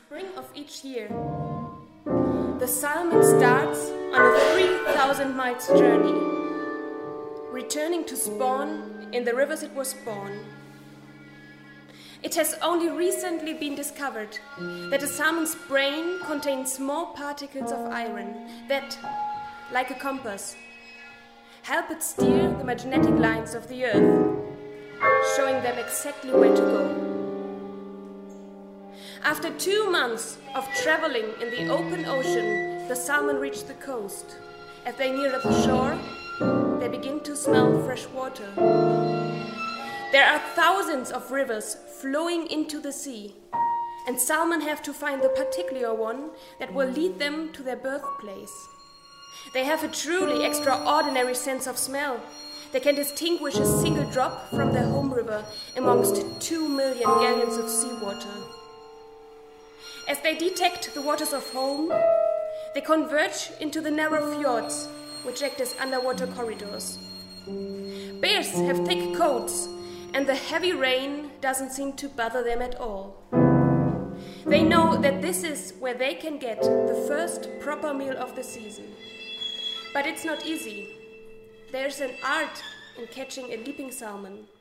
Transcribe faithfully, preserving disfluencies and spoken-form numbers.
spring of each year, the salmon starts on a three thousand miles journey, returning to spawn in the rivers it was born. It has only recently been discovered that a salmon's brain contains small particles of iron that, like a compass, help it steer the magnetic lines of the earth, showing them exactly where to go. After two months of traveling in the open ocean, the salmon reach the coast. As they near the shore, they begin to smell fresh water. There are thousands of rivers flowing into the sea, and salmon have to find the particular one that will lead them to their birthplace. They have a truly extraordinary sense of smell. They can distinguish a single drop from their home river amongst two million gallons of seawater. As they detect the waters of home, they converge into the narrow fjords, which act as underwater corridors. Bears have thick coats, and the heavy rain doesn't seem to bother them at all. They know that this is where they can get the first proper meal of the season. But it's not easy. There's an art in catching a leaping salmon.